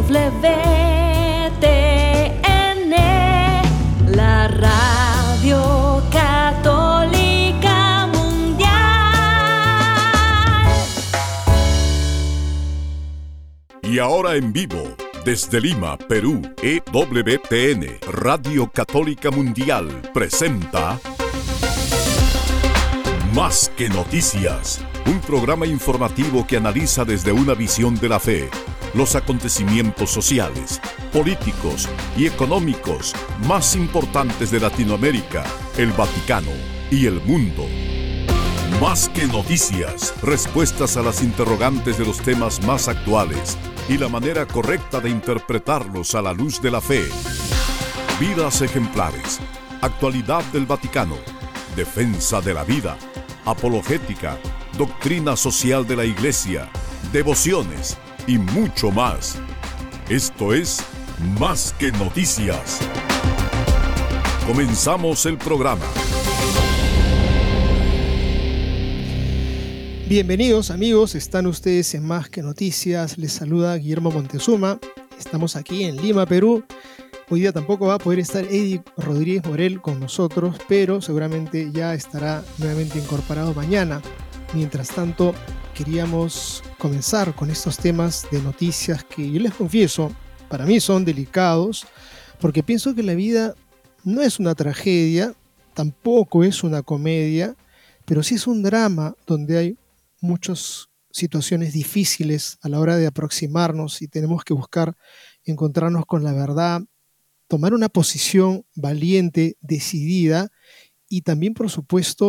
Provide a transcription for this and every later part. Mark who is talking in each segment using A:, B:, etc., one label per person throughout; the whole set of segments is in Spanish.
A: la Radio Católica Mundial.
B: Y ahora en vivo, desde Lima, Perú, EWTN, Radio Católica Mundial, presenta Más que Noticias, un programa informativo que analiza desde una visión de la fe los acontecimientos sociales, políticos y económicos más importantes de Latinoamérica, el Vaticano y el mundo. Más que noticias, respuestas a las interrogantes de los temas más actuales y la manera correcta de interpretarlos a la luz de la fe. Vidas ejemplares, actualidad del Vaticano, defensa de la vida, apologética, doctrina social de la Iglesia, devociones y mucho más. Esto es Más que Noticias. Comenzamos el programa.
C: Bienvenidos amigos, están ustedes en Más que Noticias. Les saluda Guillermo Montezuma. Estamos aquí en Lima, Perú. Hoy día tampoco va a poder estar Eddie Rodríguez Morel con nosotros, pero seguramente ya estará nuevamente incorporado mañana. Mientras tanto, queríamos comenzar con estos temas de noticias que yo les confieso, para mí son delicados, porque pienso que la vida no es una tragedia, tampoco es una comedia, pero sí es un drama donde hay muchas situaciones difíciles a la hora de aproximarnos y tenemos que buscar encontrarnos con la verdad, tomar una posición valiente, decidida y también, por supuesto,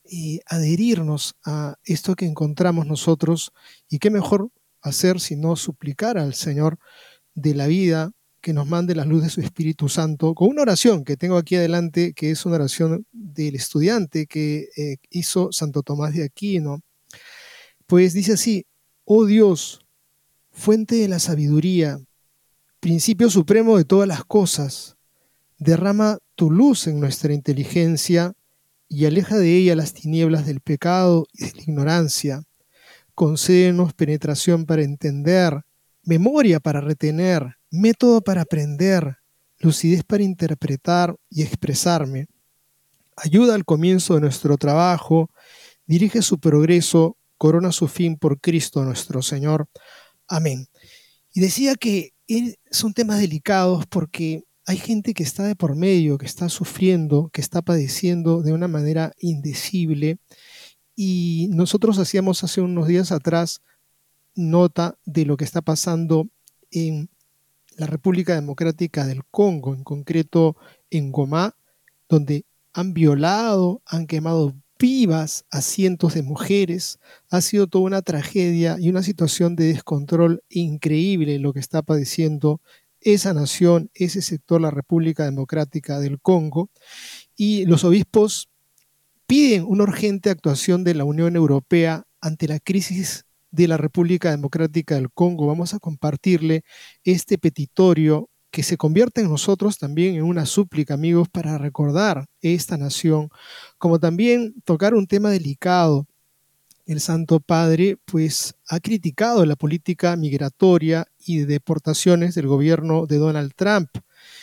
C: adherirnos a esto que encontramos nosotros. Y qué mejor hacer sino suplicar al Señor de la vida que nos mande la luz de su Espíritu Santo con una oración que tengo aquí adelante, que es una oración del estudiante que hizo Santo Tomás de Aquino. Pues dice así: oh Dios, fuente de la sabiduría, principio supremo de todas las cosas, derrama tu luz en nuestra inteligencia y aleja de ella las tinieblas del pecado y de la ignorancia. Concédenos penetración para entender, memoria para retener, método para aprender, lucidez para interpretar y expresarme. Ayuda al comienzo de nuestro trabajo, dirige su progreso, corona su fin por Cristo nuestro Señor. Amén. Y decía que son temas delicados porque hay gente que está de por medio, que está sufriendo, que está padeciendo de una manera indecible. Y nosotros hacíamos hace unos días atrás nota de lo que está pasando en la República Democrática del Congo, en concreto en Goma, donde han violado, han quemado vivas a cientos de mujeres. Ha sido toda una tragedia y una situación de descontrol increíble lo que está padeciendo esa nación, ese sector, la República Democrática del Congo. Y los obispos piden una urgente actuación de la Unión Europea ante la crisis de la República Democrática del Congo. Vamos a compartirle este petitorio que se convierte en nosotros también en una súplica, amigos, para recordar esta nación, como también tocar un tema delicado. El Santo Padre pues ha criticado la política migratoria y de deportaciones del gobierno de Donald Trump.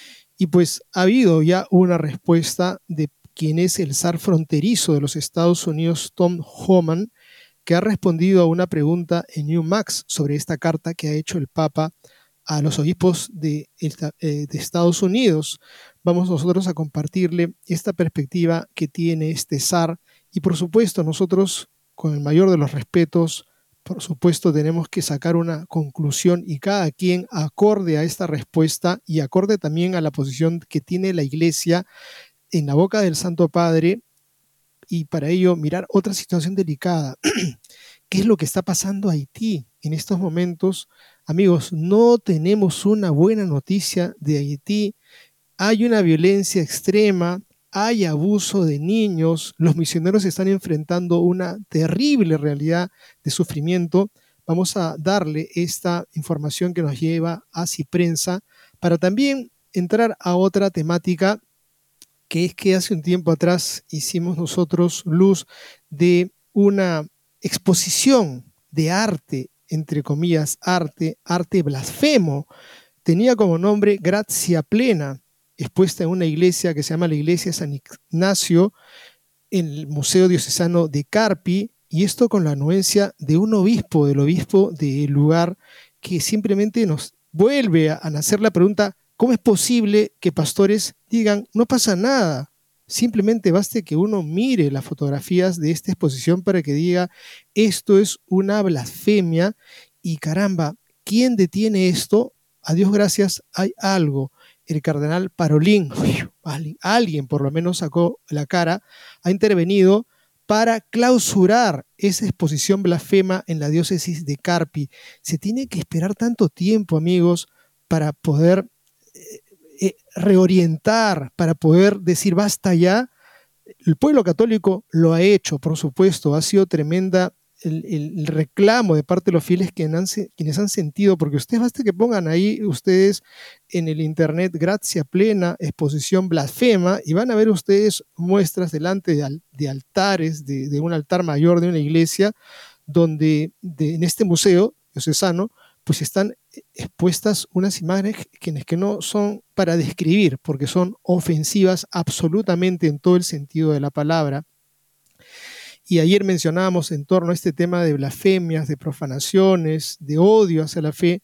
C: Y pues ha habido ya una respuesta de quien es el zar fronterizo de los Estados Unidos, Tom Homan, que ha respondido a una pregunta en Newsmax sobre esta carta que ha hecho el Papa a los obispos de Estados Unidos. Vamos nosotros a compartirle esta perspectiva que tiene este zar y por supuesto nosotros, con el mayor de los respetos, por supuesto tenemos que sacar una conclusión y cada quien acorde a esta respuesta y acorde también a la posición que tiene la Iglesia en la boca del Santo Padre, y para ello mirar otra situación delicada. ¿Qué es lo que está pasando a Haití en estos momentos? Amigos, no tenemos una buena noticia de Haití. Hay una violencia extrema, hay abuso de niños, los misioneros están enfrentando una terrible realidad de sufrimiento. Vamos a darle esta información que nos lleva a Ciprensa para también entrar a otra temática, que es que hace un tiempo atrás hicimos nosotros luz de una exposición de arte entre comillas, arte blasfemo. Tenía como nombre Grazia Plena, expuesta en una iglesia que se llama la Iglesia San Ignacio, en el Museo Diocesano de Carpi, y esto con la anuencia de un obispo, del obispo del lugar, que simplemente nos vuelve a nacer la pregunta: ¿cómo es posible que pastores digan no pasa nada? Simplemente baste que uno mire las fotografías de esta exposición para que diga esto es una blasfemia, y caramba, ¿quién detiene esto? A Dios gracias, hay algo. El cardenal Parolin, alguien por lo menos sacó la cara, ha intervenido para clausurar esa exposición blasfema en la diócesis de Carpi. Se tiene que esperar tanto tiempo, amigos, para poder reorientar, para poder decir basta ya. El pueblo católico lo ha hecho, por supuesto, ha sido tremenda el reclamo de parte de los fieles quienes han sentido, porque ustedes basta que pongan ahí ustedes en el internet Grazia Plena, exposición blasfema, y van a ver ustedes muestras delante de altares, de un altar mayor de una iglesia, donde en este museo diocesano pues están expuestas unas imágenes que no son para describir, porque son ofensivas absolutamente en todo el sentido de la palabra. Y ayer mencionábamos en torno a este tema de blasfemias, de profanaciones, de odio hacia la fe,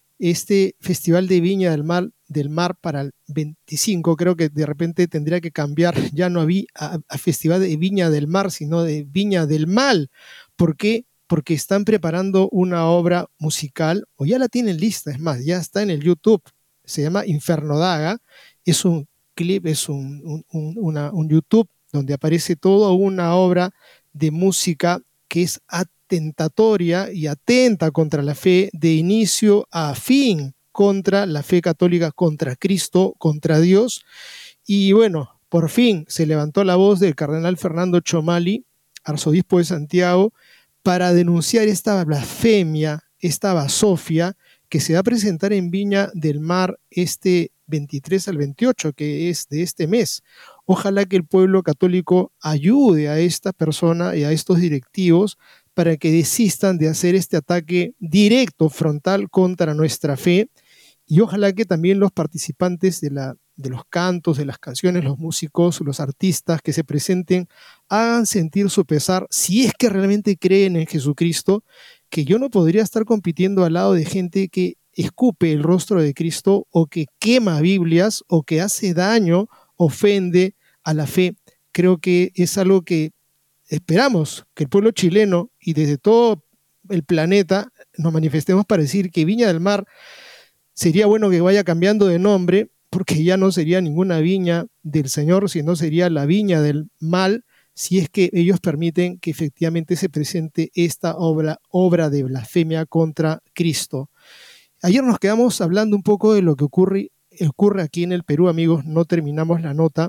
C: este Festival de Viña del Mar para el 25, creo que de repente tendría que cambiar, ya no a Festival de Viña del Mar, sino de Viña del Mal. ¿Por qué? Porque están preparando una obra musical, o ya la tienen lista, es más, ya está en el YouTube, se llama Inferno Daga, es un clip, es un YouTube donde aparece toda una obra de música que es atentatoria y atenta contra la fe de inicio a fin, contra la fe católica, contra Cristo, contra Dios. Y bueno, por fin se levantó la voz del cardenal Fernando Chomali, arzobispo de Santiago, para denunciar esta blasfemia, esta basofia que se va a presentar en Viña del Mar este 23 al 28, que es de este mes. Ojalá que el pueblo católico ayude a esta persona y a estos directivos para que desistan de hacer este ataque directo, frontal contra nuestra fe, y ojalá que también los participantes de los cantos, de las canciones, los músicos, los artistas que se presenten, hagan sentir su pesar, si es que realmente creen en Jesucristo, que yo no podría estar compitiendo al lado de gente que escupe el rostro de Cristo, o que quema Biblias, o que hace daño, ofende a la fe. Creo que es algo que esperamos que el pueblo chileno y desde todo el planeta nos manifestemos para decir que Viña del Mar sería bueno que vaya cambiando de nombre, porque ya no sería ninguna viña del Señor, sino sería la viña del mal, si es que ellos permiten que efectivamente se presente esta obra de blasfemia contra Cristo. Ayer nos quedamos hablando un poco de lo que ocurre aquí en el Perú, amigos, no terminamos la nota,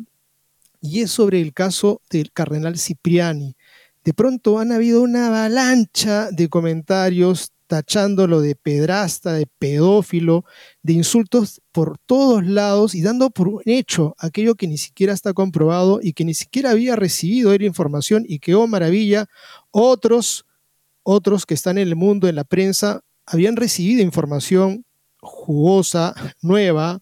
C: y es sobre el caso del cardenal Cipriani. De pronto han habido una avalancha de comentarios tachándolo de pedrasta, de pedófilo, de insultos por todos lados, y dando por un hecho aquello que ni siquiera está comprobado y que ni siquiera había recibido la información, y que, oh maravilla, otros que están en el mundo, en la prensa, habían recibido información jugosa, nueva,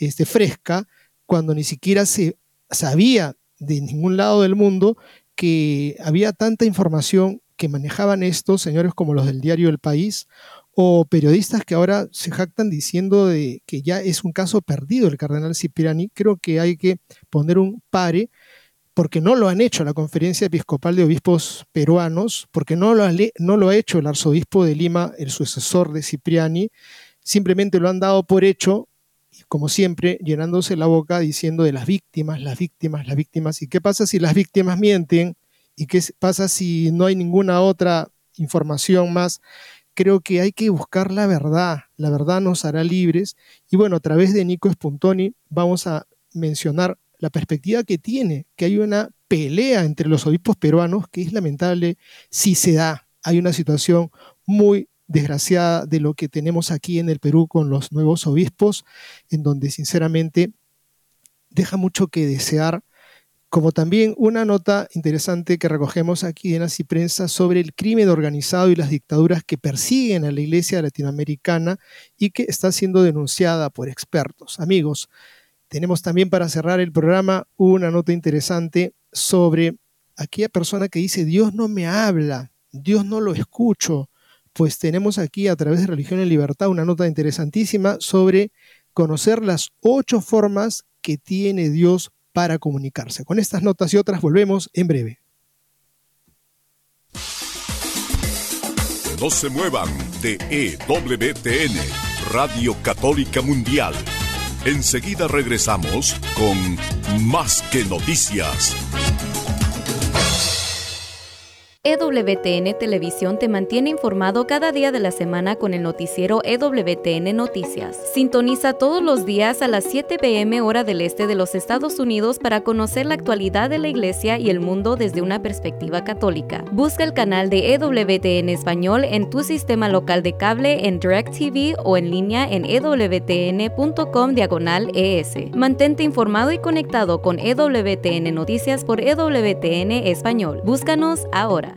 C: fresca, cuando ni siquiera se sabía de ningún lado del mundo que había tanta información que manejaban estos señores como los del diario El País, o periodistas que ahora se jactan diciendo de que ya es un caso perdido el cardenal Cipriani. Creo que hay que poner un pare, porque no lo han hecho la Conferencia Episcopal de Obispos Peruanos, porque no lo ha hecho el arzobispo de Lima, el sucesor de Cipriani. Simplemente lo han dado por hecho, como siempre, llenándose la boca diciendo de las víctimas, las víctimas, las víctimas. ¿Y qué pasa si las víctimas mienten? ¿Y qué pasa si no hay ninguna otra información más? Creo que hay que buscar la verdad nos hará libres. Y bueno, a través de Nico Spuntoni vamos a mencionar la perspectiva que tiene, que hay una pelea entre los obispos peruanos que es lamentable si se da. Hay una situación muy desgraciada de lo que tenemos aquí en el Perú con los nuevos obispos, en donde sinceramente deja mucho que desear. como también una nota interesante que recogemos aquí en Así Prensa sobre el crimen organizado y las dictaduras que persiguen a la iglesia latinoamericana y que está siendo denunciada por expertos. Amigos, tenemos también para cerrar el programa una nota interesante sobre aquella persona que dice: Dios no me habla, Dios no lo escucho. Pues tenemos aquí a través de Religión en Libertad una nota interesantísima sobre conocer las 8 formas que tiene Dios para comunicarse. Con estas notas y otras volvemos en breve.
B: No se muevan de EWTN, Radio Católica Mundial. Enseguida regresamos con Más que Noticias.
A: EWTN Televisión te mantiene informado cada día de la semana con el noticiero EWTN Noticias. Sintoniza todos los días a las 7 p.m. hora del este de los Estados Unidos para conocer la actualidad de la Iglesia y el mundo desde una perspectiva católica. Busca el canal de EWTN Español en tu sistema local de cable, en DirecTV o en línea en ewtn.com/ES. Mantente informado y conectado con EWTN Noticias por EWTN Español. Búscanos ahora.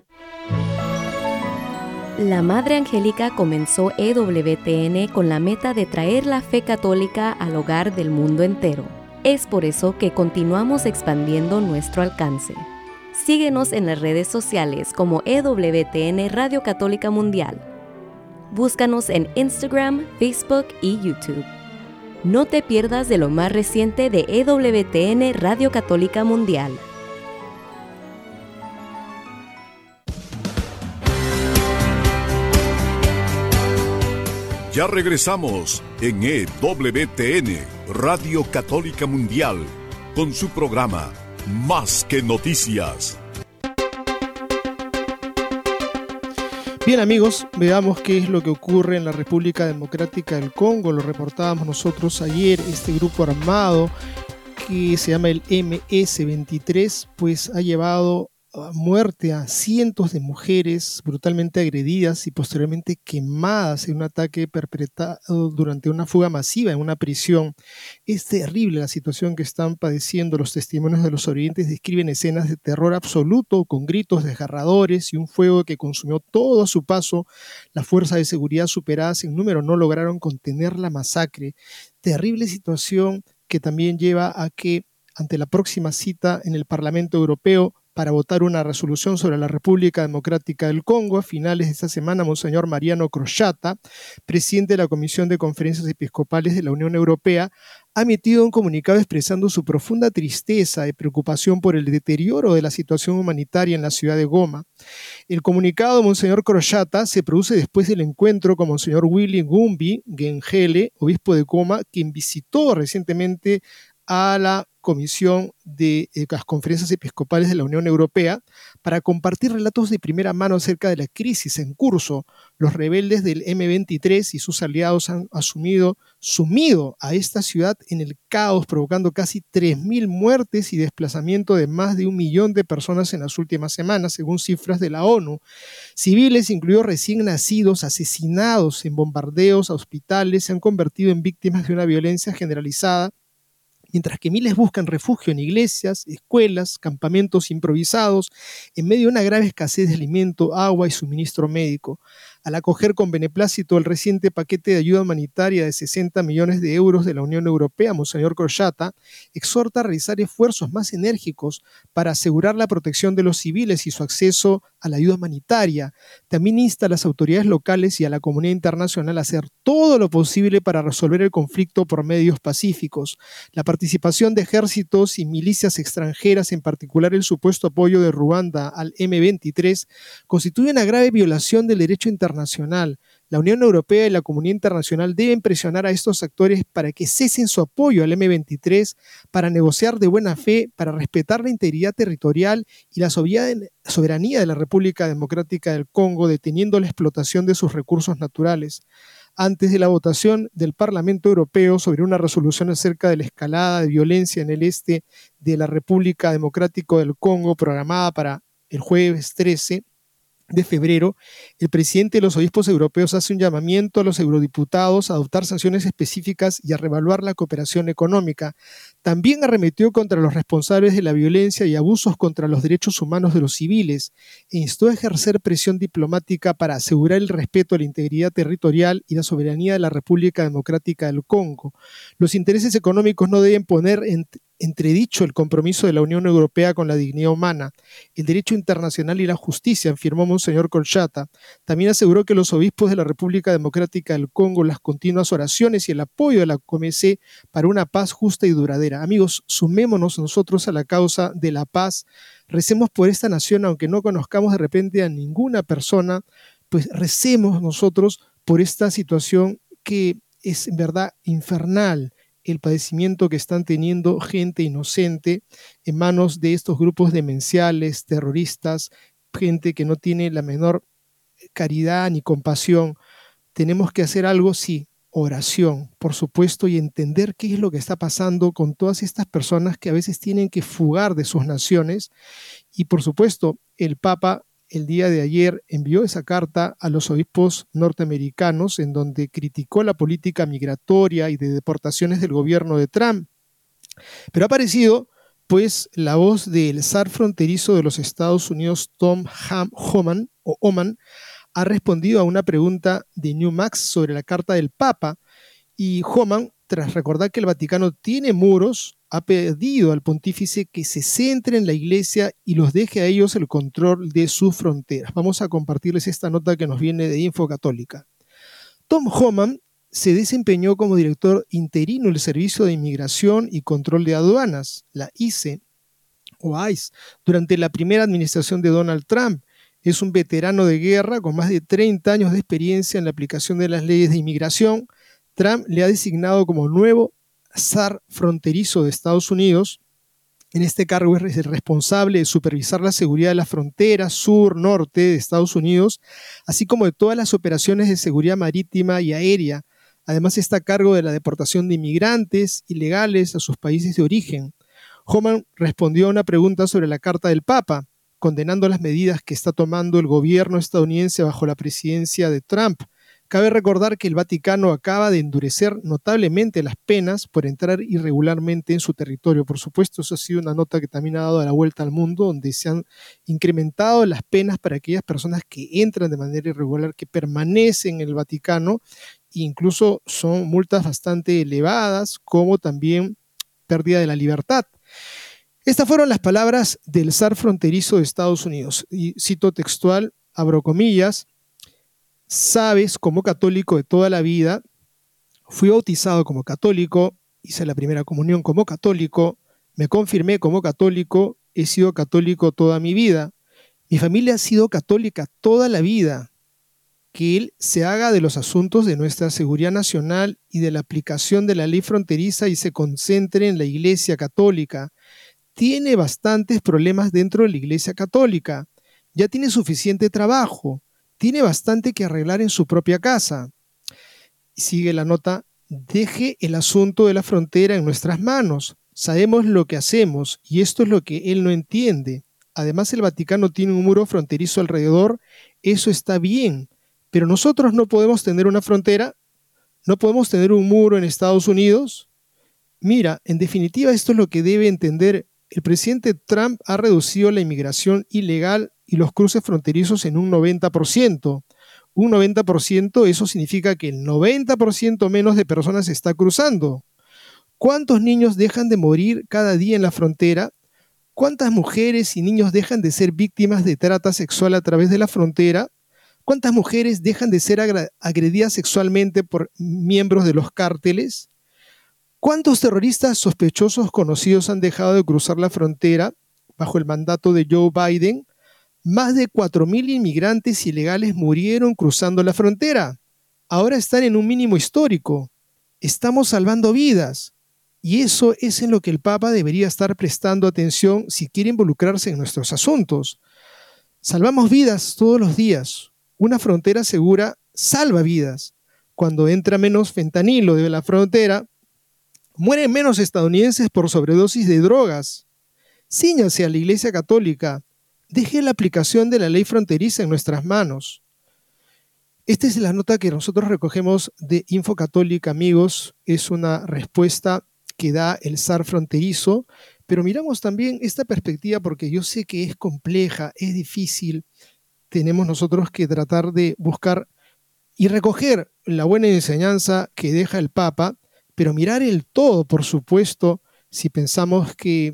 A: La Madre Angélica comenzó EWTN con la meta de traer la fe católica al hogar del mundo entero. Es por eso que continuamos expandiendo nuestro alcance. Síguenos en las redes sociales como EWTN Radio Católica Mundial. Búscanos en Instagram, Facebook y YouTube. No te pierdas de lo más reciente de EWTN Radio Católica Mundial.
B: Ya regresamos en EWTN, Radio Católica Mundial, con su programa Más que Noticias.
C: Bien, amigos, veamos qué es lo que ocurre en la República Democrática del Congo. Lo reportábamos nosotros ayer. Este grupo armado que se llama el MS-23, pues ha llevado a muerte a cientos de mujeres brutalmente agredidas y posteriormente quemadas en un ataque perpetrado durante una fuga masiva en una prisión. Es terrible la situación que están padeciendo. Los testimonios de los sobrevivientes describen escenas de terror absoluto, con gritos desgarradores y un fuego que consumió todo a su paso. Las fuerzas de seguridad, superadas en número, no lograron contener la masacre. Terrible situación que también lleva a que, ante la próxima cita en el Parlamento Europeo para votar una resolución sobre la República Democrática del Congo, a finales de esta semana, Monseñor Mariano Crochata, presidente de la Comisión de Conferencias Episcopales de la Unión Europea, ha emitido un comunicado expresando su profunda tristeza y preocupación por el deterioro de la situación humanitaria en la ciudad de Goma. El comunicado de Monseñor Crochata se produce después del encuentro con Monseñor Willy Ngumbi Gengele, obispo de Goma, quien visitó recientemente a la Comisión de las Conferencias Episcopales de la Unión Europea para compartir relatos de primera mano acerca de la crisis en curso. Los rebeldes del M23 y sus aliados han sumido a esta ciudad en el caos, provocando casi 3.000 muertes y desplazamiento de más de 1 millón de personas en las últimas semanas, según cifras de la ONU. Civiles, incluidos recién nacidos, asesinados en bombardeos a hospitales, se han convertido en víctimas de una violencia generalizada, mientras que miles buscan refugio en iglesias, escuelas, campamentos improvisados, en medio de una grave escasez de alimento, agua y suministro médico. Al acoger con beneplácito el reciente paquete de ayuda humanitaria de 60 millones de euros de la Unión Europea, Monseñor Crochata exhorta a realizar esfuerzos más enérgicos para asegurar la protección de los civiles y su acceso a la ayuda humanitaria. También insta a las autoridades locales y a la comunidad internacional a hacer todo lo posible para resolver el conflicto por medios pacíficos. La participación de ejércitos y milicias extranjeras, en particular el supuesto apoyo de Ruanda al M23, constituye una grave violación del derecho internacional. La Unión Europea y la comunidad internacional deben presionar a estos actores para que cesen su apoyo al M23, para negociar de buena fe, para respetar la integridad territorial y la soberanía de la República Democrática del Congo, deteniendo la explotación de sus recursos naturales. Antes de la votación del Parlamento Europeo sobre una resolución acerca de la escalada de violencia en el este de la República Democrática del Congo, programada para el jueves 13, de febrero, el presidente de los obispos europeos hace un llamamiento a los eurodiputados a adoptar sanciones específicas y a reevaluar la cooperación económica. También arremetió contra los responsables de la violencia y abusos contra los derechos humanos de los civiles e instó a ejercer presión diplomática para asegurar el respeto a la integridad territorial y la soberanía de la República Democrática del Congo. Los intereses económicos no deben poner en entredicho el compromiso de la Unión Europea con la dignidad humana, el derecho internacional y la justicia, afirmó Monseñor Kolchata. También aseguró que los obispos de la República Democrática del Congo, las continuas oraciones y el apoyo de la COMECE para una paz justa y duradera. Amigos, sumémonos nosotros a la causa de la paz, recemos por esta nación, aunque no conozcamos de repente a ninguna persona, pues recemos nosotros por esta situación que es en verdad infernal, el padecimiento que están teniendo gente inocente en manos de estos grupos demenciales, terroristas, gente que no tiene la menor caridad ni compasión. Tenemos que hacer algo, sí, oración, por supuesto, y entender qué es lo que está pasando con todas estas personas que a veces tienen que fugar de sus naciones. Y por supuesto, el Papa el día de ayer envió esa carta a los obispos norteamericanos en donde criticó la política migratoria y de deportaciones del gobierno de Trump. Pero ha aparecido pues la voz del zar fronterizo de los Estados Unidos, Tom Homan, ha respondido a una pregunta de Newmax sobre la carta del Papa, y Homan, tras recordar que el Vaticano tiene muros, ha pedido al pontífice que se centre en la Iglesia y los deje a ellos el control de sus fronteras. Vamos a compartirles esta nota que nos viene de Info Católica. Tom Homan se desempeñó como director interino del Servicio de Inmigración y Control de Aduanas, la ICE, durante la primera administración de Donald Trump. Es un veterano de guerra con más de 30 años de experiencia en la aplicación de las leyes de inmigración. Trump le ha designado como nuevo zar fronterizo de Estados Unidos. En este cargo es el responsable de supervisar la seguridad de las fronteras sur-norte de Estados Unidos, así como de todas las operaciones de seguridad marítima y aérea. Además está a cargo de la deportación de inmigrantes ilegales a sus países de origen. Homan respondió a una pregunta sobre la carta del Papa, condenando las medidas que está tomando el gobierno estadounidense bajo la presidencia de Trump. Cabe recordar que el Vaticano acaba de endurecer notablemente las penas por entrar irregularmente en su territorio. Por supuesto, eso ha sido una nota que también ha dado la vuelta al mundo, donde se han incrementado las penas para aquellas personas que entran de manera irregular, que permanecen en el Vaticano, e incluso son multas bastante elevadas, como también pérdida de la libertad. Estas fueron las palabras del zar fronterizo de Estados Unidos. Y cito textual, abro comillas: sabes, como católico de toda la vida, fui bautizado como católico, hice la primera comunión como católico, me confirmé como católico, he sido católico toda mi vida. Mi familia ha sido católica toda la vida. Que él se haga de los asuntos de nuestra seguridad nacional y de la aplicación de la ley fronteriza y se concentre en la Iglesia Católica. Tiene bastantes problemas dentro de la Iglesia Católica. Ya tiene suficiente trabajo. Tiene bastante que arreglar en su propia casa. Sigue la nota: deje el asunto de la frontera en nuestras manos. Sabemos lo que hacemos y esto es lo que él no entiende. Además, el Vaticano tiene un muro fronterizo alrededor. Eso está bien. Pero nosotros no podemos tener una frontera. No podemos tener un muro en Estados Unidos. Mira, en definitiva, esto es lo que debe entender. El presidente Trump ha reducido la inmigración ilegal y los cruces fronterizos en un 90%. Un 90%, eso significa que el 90% menos de personas está cruzando. ¿Cuántos niños dejan de morir cada día en la frontera? ¿Cuántas mujeres y niños dejan de ser víctimas de trata sexual a través de la frontera? ¿Cuántas mujeres dejan de ser agredidas sexualmente por miembros de los cárteles? ¿Cuántos terroristas sospechosos conocidos han dejado de cruzar la frontera bajo el mandato de Joe Biden? Más de 4.000 inmigrantes ilegales murieron cruzando la frontera. Ahora están en un mínimo histórico. Estamos salvando vidas. Y eso es en lo que el Papa debería estar prestando atención si quiere involucrarse en nuestros asuntos. Salvamos vidas todos los días. Una frontera segura salva vidas. Cuando entra menos fentanilo de la frontera, mueren menos estadounidenses por sobredosis de drogas. Cíñase a la Iglesia Católica. deje la aplicación de la ley fronteriza en nuestras manos. Esta es la nota que nosotros recogemos de Infocatólica, amigos. Es una respuesta que da el SAR fronterizo, pero miramos también esta perspectiva porque yo sé que es compleja, es difícil. Tenemos nosotros que tratar de buscar y recoger la buena enseñanza que deja el Papa, pero mirar el todo, por supuesto, si pensamos que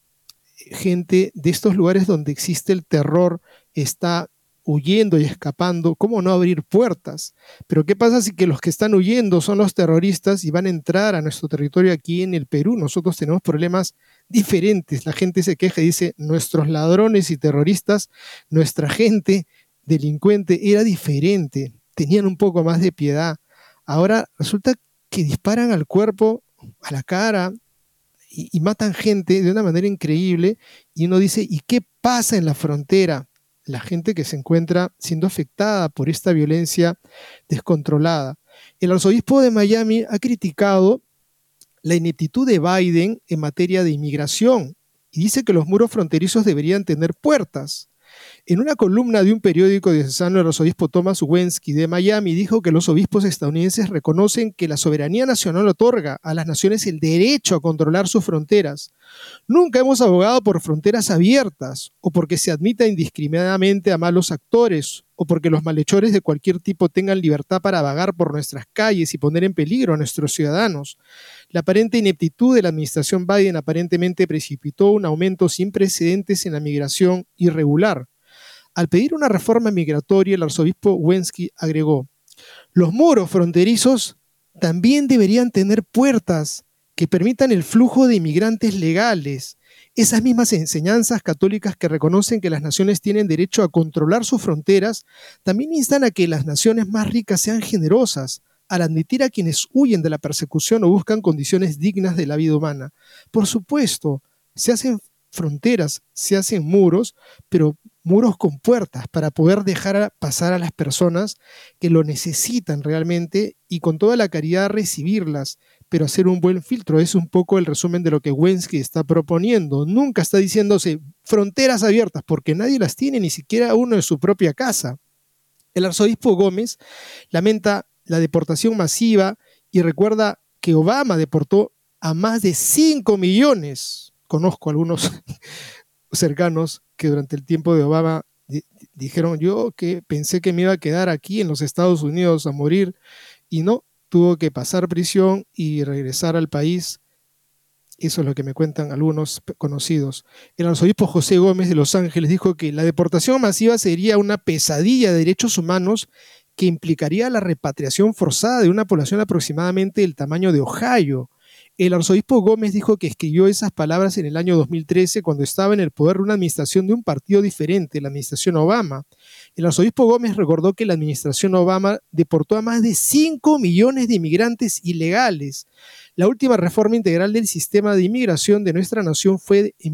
C: gente de estos lugares donde existe el terror está huyendo y escapando, ¿cómo no abrir puertas? Pero ¿qué pasa si que los que están huyendo son los terroristas y van a entrar a nuestro territorio aquí en el Perú? Nosotros tenemos problemas diferentes. La gente se queja y dice, nuestros ladrones y terroristas, nuestra gente delincuente era diferente, tenían un poco más de piedad. Ahora resulta que disparan al cuerpo, a la cara, y matan gente de una manera increíble, y uno dice, ¿y qué pasa en la frontera? La gente que se encuentra siendo afectada por esta violencia descontrolada. El arzobispo de Miami ha criticado la ineptitud de Biden en materia de inmigración y dice que los muros fronterizos deberían tener puertas. En una columna de un periódico diocesano, el arzobispo Thomas Wensky de Miami dijo que los obispos estadounidenses reconocen que la soberanía nacional otorga a las naciones el derecho a controlar sus fronteras. Nunca hemos abogado por fronteras abiertas, o porque se admita indiscriminadamente a malos actores, o porque los malhechores de cualquier tipo tengan libertad para vagar por nuestras calles y poner en peligro a nuestros ciudadanos. La aparente ineptitud de la administración Biden aparentemente precipitó un aumento sin precedentes en la migración irregular. Al pedir una reforma migratoria, el arzobispo Wensky agregó: los muros fronterizos también deberían tener puertas que permitan el flujo de inmigrantes legales. Esas mismas enseñanzas católicas que reconocen que las naciones tienen derecho a controlar sus fronteras, también instan a que las naciones más ricas sean generosas al admitir a quienes huyen de la persecución o buscan condiciones dignas de la vida humana. Por supuesto, se hacen fronteras, se hacen muros, pero muros con puertas para poder dejar pasar a las personas que lo necesitan realmente y con toda la caridad recibirlas, pero hacer un buen filtro. Es un poco el resumen de lo que Wensky está proponiendo. Nunca está diciéndose fronteras abiertas, porque nadie las tiene, ni siquiera uno en su propia casa. El arzobispo Gómez lamenta la deportación masiva y recuerda que Obama deportó a más de 5 millones. Conozco algunos cercanos que durante el tiempo de Obama dijeron, yo que pensé que me iba a quedar aquí en los Estados Unidos a morir, y no, tuvo que pasar prisión y regresar al país. Eso es lo que me cuentan algunos conocidos. El arzobispo José Gómez de Los Ángeles dijo que la deportación masiva sería una pesadilla de derechos humanos que implicaría la repatriación forzada de una población aproximadamente del tamaño de Ohio. El arzobispo Gómez dijo que escribió esas palabras en el año 2013 cuando estaba en el poder de una administración de un partido diferente, la administración Obama. El arzobispo Gómez recordó que la administración Obama deportó a más de 5 millones de inmigrantes ilegales. La última reforma integral del sistema de inmigración de nuestra nación fue en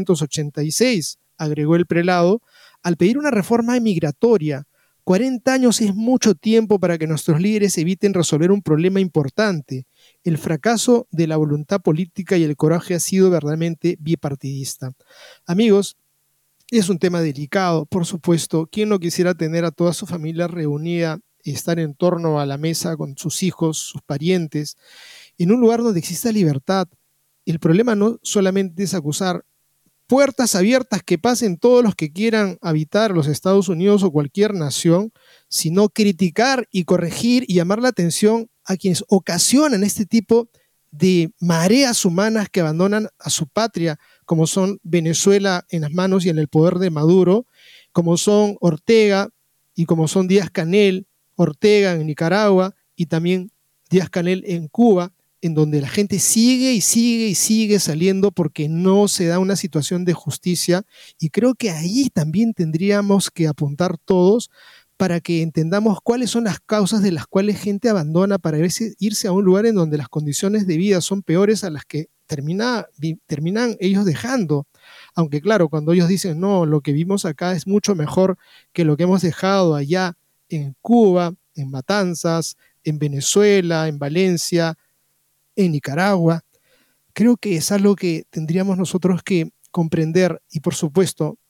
C: 1986, agregó el prelado, al pedir una reforma migratoria. 40 años es mucho tiempo para que nuestros líderes eviten resolver un problema importante. El fracaso de la voluntad política y el coraje ha sido verdaderamente bipartidista. Amigos, es un tema delicado, por supuesto. ¿Quién no quisiera tener a toda su familia reunida y estar en torno a la mesa con sus hijos, sus parientes, en un lugar donde exista libertad? El problema no solamente es acusar puertas abiertas que pasen todos los que quieran habitar los Estados Unidos o cualquier nación, sino criticar y corregir y llamar la atención a quienes ocasionan este tipo de mareas humanas que abandonan a su patria, como son Venezuela en las manos y en el poder de Maduro, como son Ortega y como son Díaz-Canel, Ortega en Nicaragua y también Díaz-Canel en Cuba, en donde la gente sigue y sigue y sigue saliendo porque no se da una situación de justicia, y creo que ahí también tendríamos que apuntar todos para que entendamos cuáles son las causas de las cuales gente abandona para irse a un lugar en donde las condiciones de vida son peores a las que terminan ellos dejando. Aunque claro, cuando ellos dicen, no, lo que vimos acá es mucho mejor que lo que hemos dejado allá en Cuba, en Matanzas, en Venezuela, en Valencia, en Nicaragua, creo que es algo que tendríamos nosotros que comprender y, por supuesto,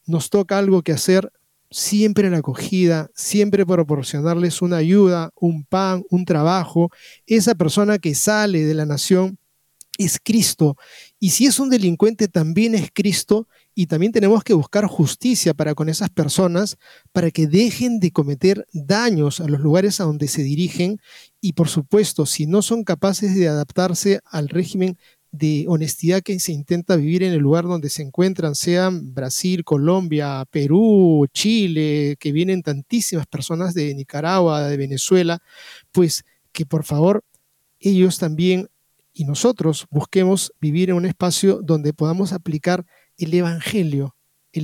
C: nos toca algo que hacer, siempre la acogida, siempre proporcionarles una ayuda, un pan, un trabajo. Esa persona que sale de la nación es Cristo. Y si es un delincuente, también es Cristo. Y también tenemos que buscar justicia para con esas personas, para que dejen de cometer daños a los lugares a donde se dirigen. Y por supuesto, si no son capaces de adaptarse al régimen de honestidad que se intenta vivir en el lugar donde se encuentran, sean Brasil, Colombia, Perú, Chile, que vienen tantísimas personas de Nicaragua, de Venezuela, pues que por favor ellos también y nosotros busquemos vivir en un espacio donde podamos aplicar el Evangelio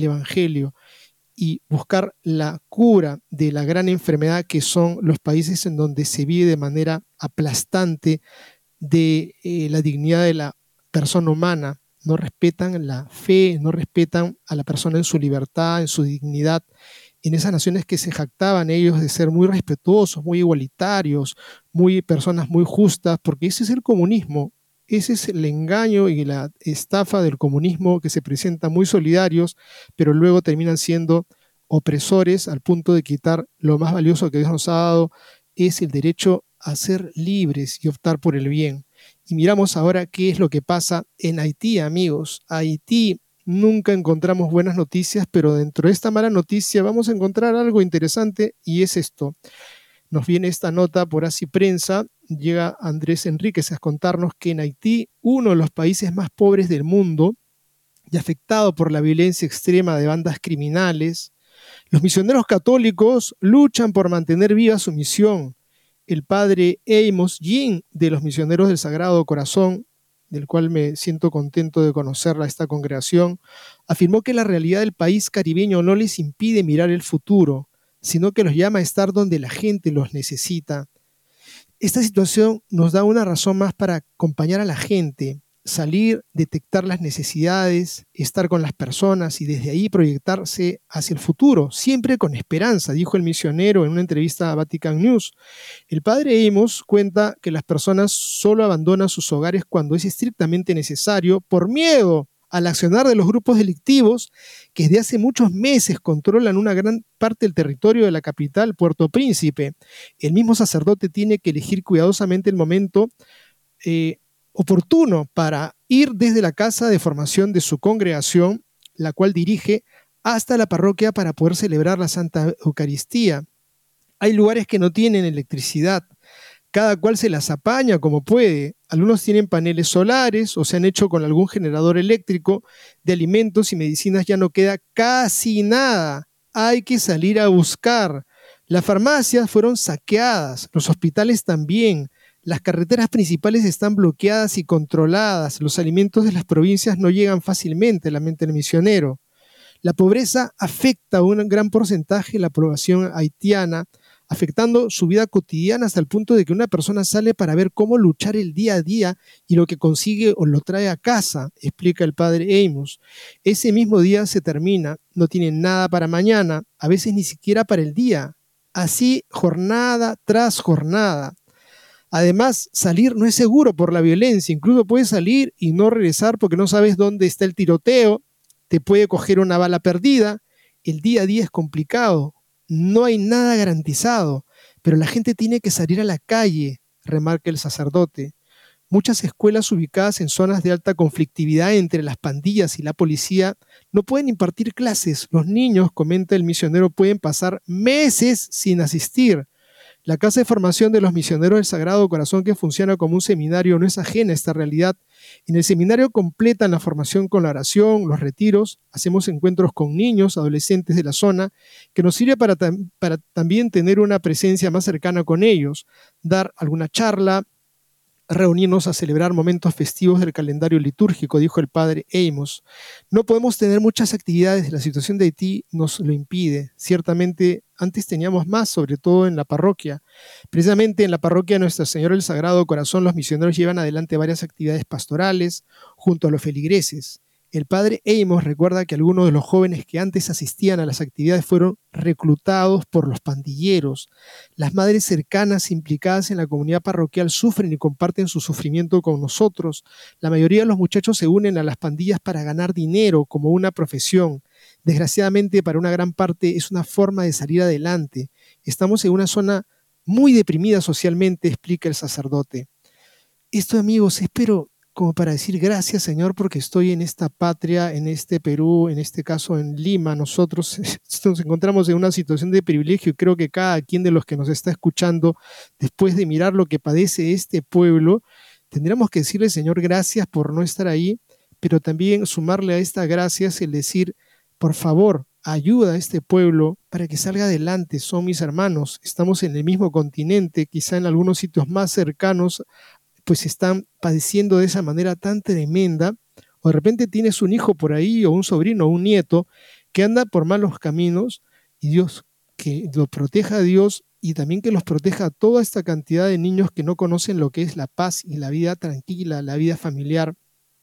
C: y buscar la cura de la gran enfermedad que son los países en donde se vive de manera aplastante de la dignidad de la persona humana. No respetan la fe, no respetan a la persona en su libertad, en su dignidad. En esas naciones que se jactaban ellos de ser muy respetuosos, muy igualitarios, personas muy justas, porque ese es el comunismo. Ese es el engaño y la estafa del comunismo, que se presentan muy solidarios, pero luego terminan siendo opresores al punto de quitar lo más valioso que Dios nos ha dado, es el derecho a ser libres y optar por el bien. Y miramos ahora qué es lo que pasa en Haití, amigos. Haití, nunca encontramos buenas noticias, pero dentro de esta mala noticia vamos a encontrar algo interesante, y es esto. Nos viene esta nota por Así Prensa, llega Andrés Enríquez a contarnos que en Haití, uno de los países más pobres del mundo y afectado por la violencia extrema de bandas criminales, los misioneros católicos luchan por mantener viva su misión. El padre Amos Yin, de los Misioneros del Sagrado Corazón, del cual me siento contento de conocerla, esta congregación, afirmó que la realidad del país caribeño no les impide mirar el futuro, sino que los llama a estar donde la gente los necesita. Esta situación nos da una razón más para acompañar a la gente, salir, detectar las necesidades, estar con las personas y desde ahí proyectarse hacia el futuro, siempre con esperanza, dijo el misionero en una entrevista a Vatican News. El padre Amos cuenta que las personas solo abandonan sus hogares cuando es estrictamente necesario por miedo al accionar de los grupos delictivos que desde hace muchos meses controlan una gran parte del territorio de la capital, Puerto Príncipe. El mismo sacerdote tiene que elegir cuidadosamente el momento oportuno para ir desde la casa de formación de su congregación, la cual dirige, hasta la parroquia para poder celebrar la Santa Eucaristía. Hay lugares que no tienen electricidad. Cada cual se las apaña como puede. Algunos tienen paneles solares o se han hecho con algún generador eléctrico. De alimentos y medicinas ya no queda casi nada. Hay que salir a buscar. Las farmacias fueron saqueadas, los hospitales también. Las carreteras principales están bloqueadas y controladas. Los alimentos de las provincias no llegan fácilmente, lamenta el misionero. La pobreza afecta a un gran porcentaje de la población haitiana, afectando su vida cotidiana hasta el punto de que una persona sale para ver cómo luchar el día a día y lo que consigue o lo trae a casa, explica el padre Amos. Ese mismo día se termina, no tienen nada para mañana, a veces ni siquiera para el día. Así, jornada tras jornada. Además, salir no es seguro por la violencia, incluso puedes salir y no regresar porque no sabes dónde está el tiroteo, te puede coger una bala perdida, el día a día es complicado. No hay nada garantizado, pero la gente tiene que salir a la calle, remarca el sacerdote. Muchas escuelas ubicadas en zonas de alta conflictividad entre las pandillas y la policía no pueden impartir clases. Los niños, comenta el misionero, pueden pasar meses sin asistir. La Casa de Formación de los Misioneros del Sagrado Corazón, que funciona como un seminario, no es ajena a esta realidad. En el seminario completan la formación con la oración, los retiros, hacemos encuentros con niños, adolescentes de la zona, que nos sirve para también tener una presencia más cercana con ellos, dar alguna charla, reunirnos a celebrar momentos festivos del calendario litúrgico, dijo el padre Amos. No podemos tener muchas actividades, la situación de Haití nos lo impide. Ciertamente, antes teníamos más, sobre todo en la parroquia. Precisamente en la parroquia de Nuestra Señora del Sagrado Corazón, los misioneros llevan adelante varias actividades pastorales junto a los feligreses. El padre Amos recuerda que algunos de los jóvenes que antes asistían a las actividades fueron reclutados por los pandilleros. Las madres cercanas implicadas en la comunidad parroquial sufren y comparten su sufrimiento con nosotros. La mayoría de los muchachos se unen a las pandillas para ganar dinero como una profesión. Desgraciadamente, para una gran parte es una forma de salir adelante. Estamos en una zona muy deprimida socialmente, explica el sacerdote. Esto, amigos, espero como para decir gracias, Señor, porque estoy en esta patria, en este Perú, en este caso en Lima. Nosotros nos encontramos en una situación de privilegio y creo que cada quien de los que nos está escuchando, después de mirar lo que padece este pueblo, tendríamos que decirle, Señor, gracias por no estar ahí, pero también sumarle a esta gracias el decir, por favor, ayuda a este pueblo para que salga adelante. Son mis hermanos, estamos en el mismo continente, quizá en algunos sitios más cercanos pues están padeciendo de esa manera tan tremenda, o de repente tienes un hijo por ahí, o un sobrino, o un nieto, que anda por malos caminos, y Dios, que lo proteja a Dios, y también que los proteja a toda esta cantidad de niños que no conocen lo que es la paz y la vida tranquila, la vida familiar.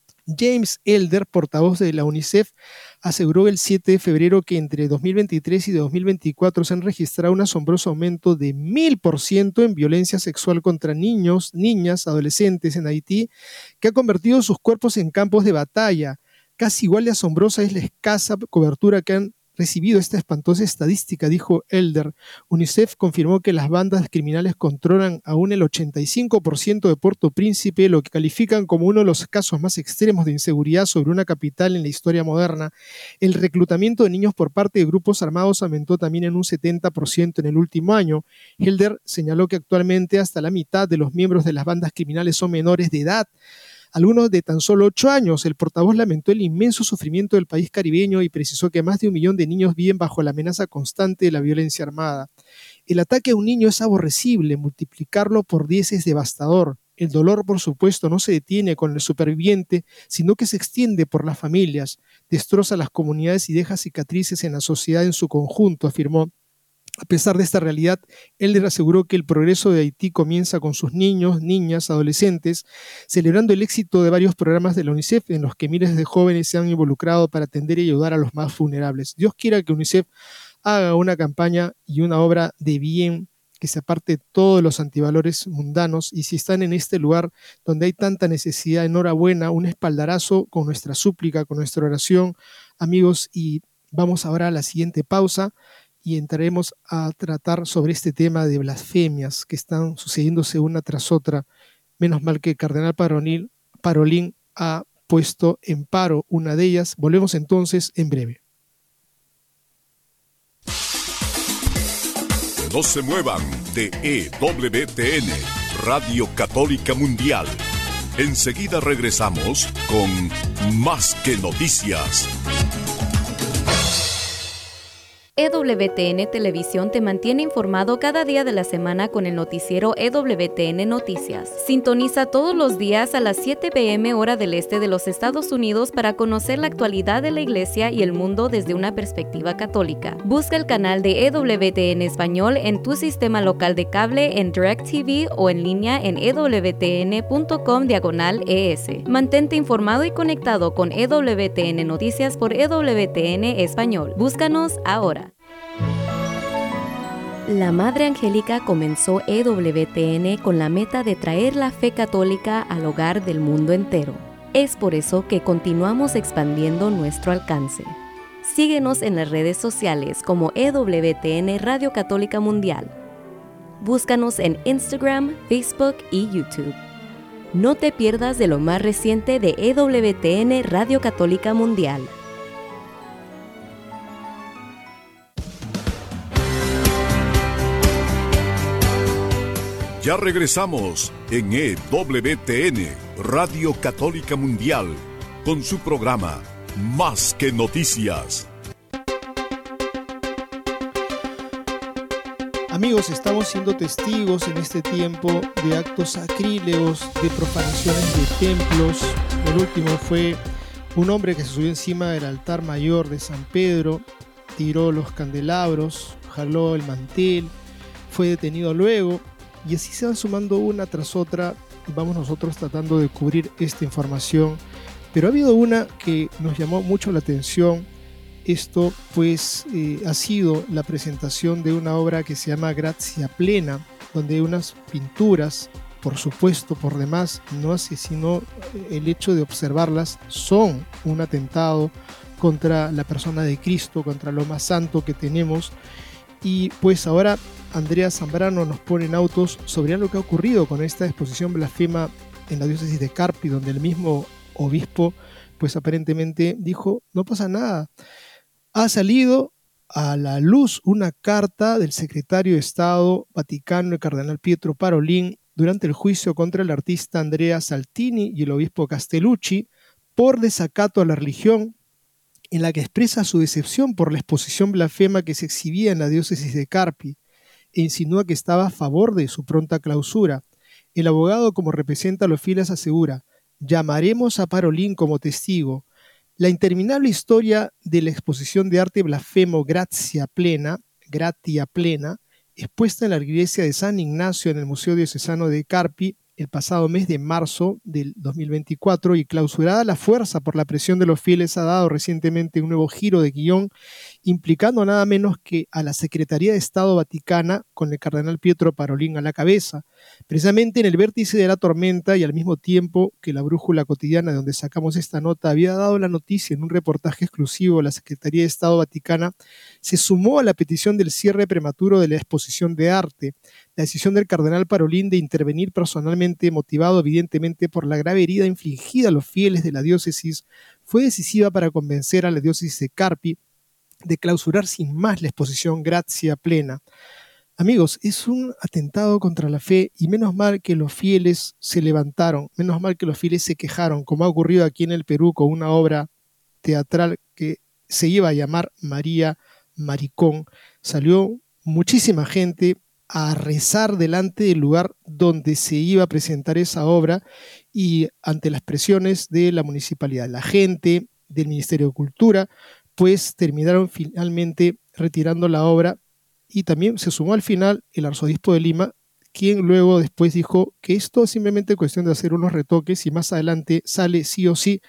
C: James Elder, portavoz de la UNICEF, aseguró el 7 de febrero que entre 2023 y 2024 se han registrado un asombroso aumento de 1000% en violencia sexual contra niños, niñas, adolescentes en Haití, que ha convertido sus cuerpos en campos de batalla. Casi igual de asombrosa es la escasa cobertura que han recibido esta espantosa estadística, dijo Elder. UNICEF confirmó que las bandas criminales controlan aún el 85% de Puerto Príncipe, lo que califican como uno de los casos más extremos de inseguridad sobre una capital en la historia moderna. El reclutamiento de niños por parte de grupos armados aumentó también en un 70% en el último año. Elder señaló que actualmente hasta la mitad de los miembros de las bandas criminales son menores de edad, algunos de tan solo 8 años. El portavoz lamentó el inmenso sufrimiento del país caribeño y precisó que más de 1 millón de niños viven bajo la amenaza constante de la violencia armada. El ataque a un niño es aborrecible, multiplicarlo por 10 es devastador. El dolor, por supuesto, no se detiene con el superviviente, sino que se extiende por las familias, destroza las comunidades y deja cicatrices en la sociedad en su conjunto, afirmó. A pesar de esta realidad, Elder aseguró que el progreso de Haití comienza con sus niños, niñas, adolescentes, celebrando el éxito de varios programas de la UNICEF en los que miles de jóvenes se han involucrado para atender y ayudar a los más vulnerables. Dios quiera que UNICEF haga una campaña y una obra de bien que se aparte de todos los antivalores mundanos, y si están en este lugar donde hay tanta necesidad, enhorabuena, un espaldarazo con nuestra súplica, con nuestra oración, amigos, y vamos ahora a la siguiente pausa y entraremos a tratar sobre este tema de blasfemias que están sucediéndose una tras otra. Menos mal que el cardenal Parolin ha puesto en paro una de ellas. Volvemos entonces en breve.
B: No se muevan de EWTN, Radio Católica Mundial. Enseguida regresamos con Más que Noticias.
A: EWTN Televisión te mantiene informado cada día de la semana con el noticiero EWTN Noticias. Sintoniza todos los días a las 7 p.m. hora del este de los Estados Unidos para conocer la actualidad de la Iglesia y el mundo desde una perspectiva católica. Busca el canal de EWTN Español en tu sistema local de cable, en DirecTV o en línea en ewtn.com/ES. Mantente informado y conectado con EWTN Noticias por EWTN Español. Búscanos ahora. La Madre Angélica comenzó EWTN con la meta de traer la fe católica al hogar del mundo entero. Es por eso que continuamos expandiendo nuestro alcance. Síguenos en las redes sociales como EWTN Radio Católica Mundial. Búscanos en Instagram, Facebook y YouTube. No te pierdas de lo más reciente de EWTN Radio Católica Mundial.
B: Ya regresamos en EWTN, Radio Católica Mundial, con su programa Más que Noticias.
C: Amigos, estamos siendo testigos en este tiempo de actos sacrílegos, de profanaciones de templos. El último fue un hombre que se subió encima del altar mayor de San Pedro, tiró los candelabros, jaló el mantel, fue detenido luego. Y así se van sumando una tras otra y vamos nosotros tratando de cubrir esta información pero ha habido una que nos llamó mucho la atención. Esto pues ha sido la presentación de una obra que se llama Grazia Plena, donde hay unas pinturas, por supuesto, por demás, no hace sino el hecho de observarlas, son un atentado contra la persona de Cristo, contra lo más santo que tenemos. Y pues ahora Andrea Zambrano nos pone en autos sobre algo que ha ocurrido con esta exposición blasfema en la diócesis de Carpi, donde el mismo obispo pues aparentemente dijo, no pasa nada. Ha salido a la luz una carta del secretario de Estado Vaticano, el cardenal Pietro Parolin, durante el juicio contra el artista Andrea Saltini y el obispo Castellucci por desacato a la religión, en la que expresa su decepción por la exposición blasfema que se exhibía en la diócesis de Carpi e insinúa que estaba a favor de su pronta clausura. El abogado, como representa a los fieles, asegura: llamaremos a Parolin como testigo. La interminable historia de la exposición de arte blasfemo Gratia Plena, expuesta en la iglesia de San Ignacio en el Museo Diocesano de Carpi el pasado mes de marzo del 2024 y clausurada a la fuerza por la presión de los fieles, ha dado recientemente un nuevo giro de guión, implicando nada menos que a la Secretaría de Estado Vaticana, con el cardenal Pietro Parolin a la cabeza. Precisamente en el vértice de la tormenta, y al mismo tiempo que la Brújula Cotidiana, de donde sacamos esta nota, había dado la noticia en un reportaje exclusivo, la Secretaría de Estado Vaticana se sumó a la petición del cierre prematuro de la exposición de arte. La decisión del cardenal Parolin de intervenir personalmente, motivado evidentemente por la grave herida infligida a los fieles de la diócesis, fue decisiva para convencer a la diócesis de Carpi de clausurar sin más la exposición Grazia Plena. Amigos, es un atentado contra la fe y menos mal que los fieles se levantaron, menos mal que los fieles se quejaron, como ha ocurrido aquí en el Perú con una obra teatral que se iba a llamar María Maricón. Salió muchísima gente a rezar delante del lugar donde se iba a presentar esa obra y ante las presiones de la municipalidad, la gente del Ministerio de Cultura, pues terminaron finalmente retirando la obra, y también se sumó al final el arzobispo de Lima, quien luego después dijo que esto es simplemente cuestión de hacer unos retoques y más adelante sale sí o sí.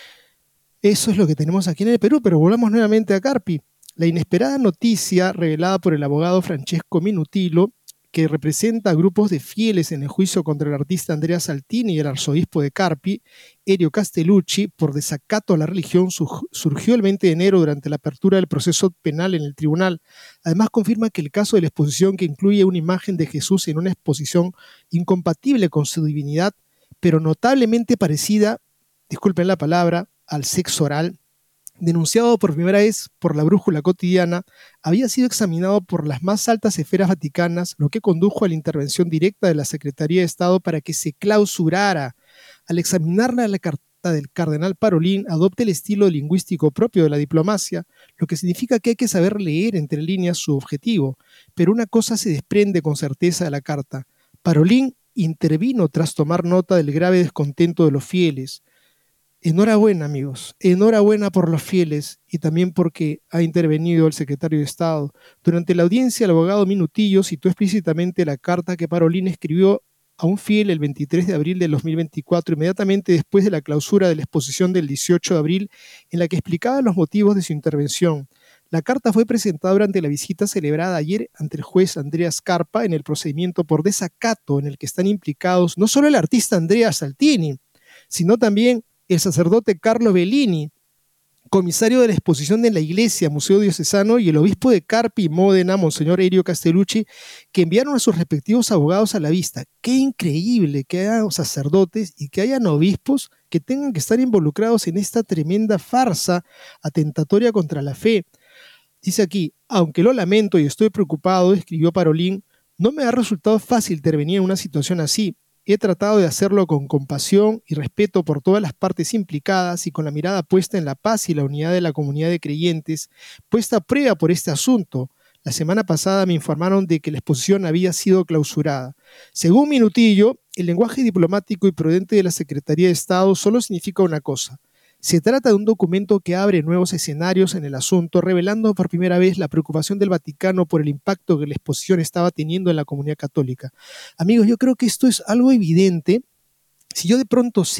C: Eso es lo que tenemos aquí en el Perú, pero volvamos nuevamente a Carpi. La inesperada noticia revelada por el abogado Francesco Minutilo, que representa a grupos de fieles en el juicio contra el artista Andrea Saltini y el arzobispo de Carpi, Erio Castellucci, por desacato a la religión, surgió el 20 de enero durante la apertura del proceso penal en el tribunal. Además, confirma que el caso de la exposición, que incluye una imagen de Jesús en una exposición incompatible con su divinidad, pero notablemente parecida, disculpen la palabra, al sexo oral, denunciado por primera vez por la Brújula Cotidiana, había sido examinado por las más altas esferas vaticanas, lo que condujo a la intervención directa de la Secretaría de Estado para que se clausurara. Al examinarla, la carta del cardenal Parolin adopta el estilo lingüístico propio de la diplomacia, lo que significa que hay que saber leer entre líneas su objetivo. Pero una cosa se desprende con certeza de la carta: Parolin intervino tras tomar nota del grave descontento de los fieles. Enhorabuena, amigos, enhorabuena por los fieles y también porque ha intervenido el secretario de Estado. Durante la audiencia, el abogado Minutillo citó explícitamente la carta que Parolin escribió a un fiel el 23 de abril del 2024, inmediatamente después de la clausura de la exposición del 18 de abril, en la que explicaba los motivos de su intervención. La carta fue presentada durante la visita celebrada ayer ante el juez Andrea Scarpa en el procedimiento por desacato en el que están implicados no solo el artista Andrea Saltini, sino también el sacerdote Carlo Bellini, comisario de la exposición de la iglesia, Museo Diocesano, y el obispo de Carpi y Módena, Monseñor Erio Castellucci, que enviaron a sus respectivos abogados a la vista. Qué increíble que haya sacerdotes y que hayan obispos que tengan que estar involucrados en esta tremenda farsa atentatoria contra la fe. Dice aquí: aunque lo lamento y estoy preocupado, escribió Parolin, no me ha resultado fácil intervenir en una situación así. He tratado de hacerlo con compasión y respeto por todas las partes implicadas y con la mirada puesta en la paz y la unidad de la comunidad de creyentes, puesta a prueba por este asunto. La semana pasada me informaron de que la exposición había sido clausurada. Según Minutillo, el lenguaje diplomático y prudente de la Secretaría de Estado solo significa una cosa: se trata de un documento que abre nuevos escenarios en el asunto, revelando por primera vez la preocupación del Vaticano por el impacto que la exposición estaba teniendo en la comunidad católica. Amigos, yo creo que esto es algo evidente. Si yo de pronto sé